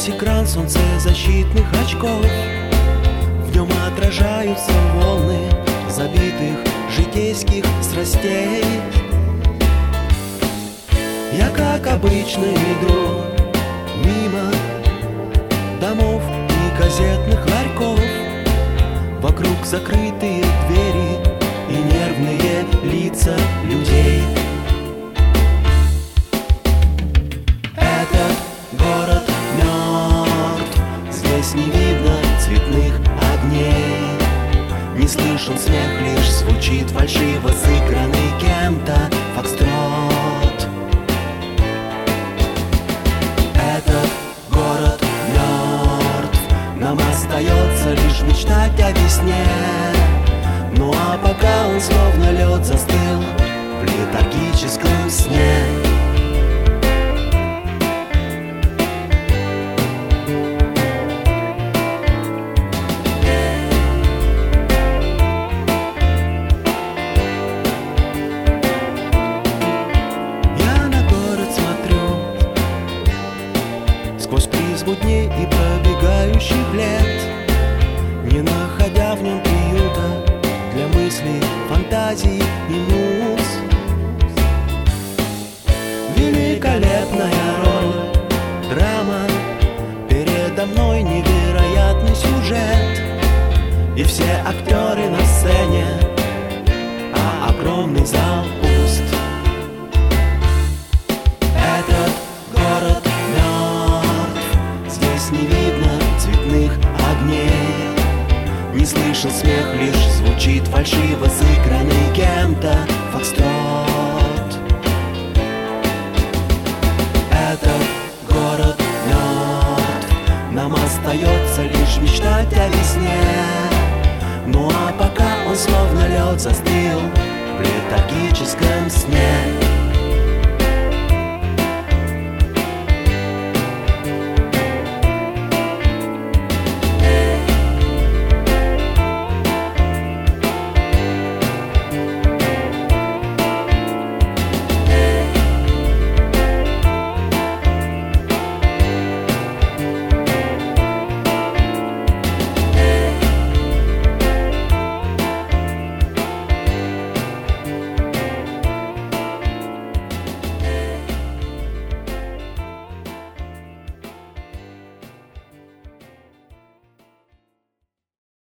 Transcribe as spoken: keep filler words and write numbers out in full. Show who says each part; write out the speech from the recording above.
Speaker 1: Сквозь экран солнцезащитных очков в нем отражаются волны забитых житейских страстей. Я, как обычно, иду мимо домов и газетных ларьков. Вокруг закрытые двери и нервные лица людей. Этот город мертв, здесь не видно цветных огней. Не слышен смех, лишь звучит фальшиво сыгранный кем-то фокстрот. Этот город мертв, нам остается лишь мечтать о весне. Ну а пока он словно лед застыл в летаргическом сне. Сквозь призму дней и пробегающих лет, не находя в нем приюта для мыслей, фантазий и муз. Великолепная роль, драма, передо мной невероятный сюжет. И все актеры на сцене, а огромный зал пуст. Этот город не видно цветных огней. Не слышен смех, лишь звучит фальшиво сыгранный кем-то фокстрот. Этот город мертв, нам остается лишь мечтать о весне. Ну а пока он словно лед застыл в летаргическом сне.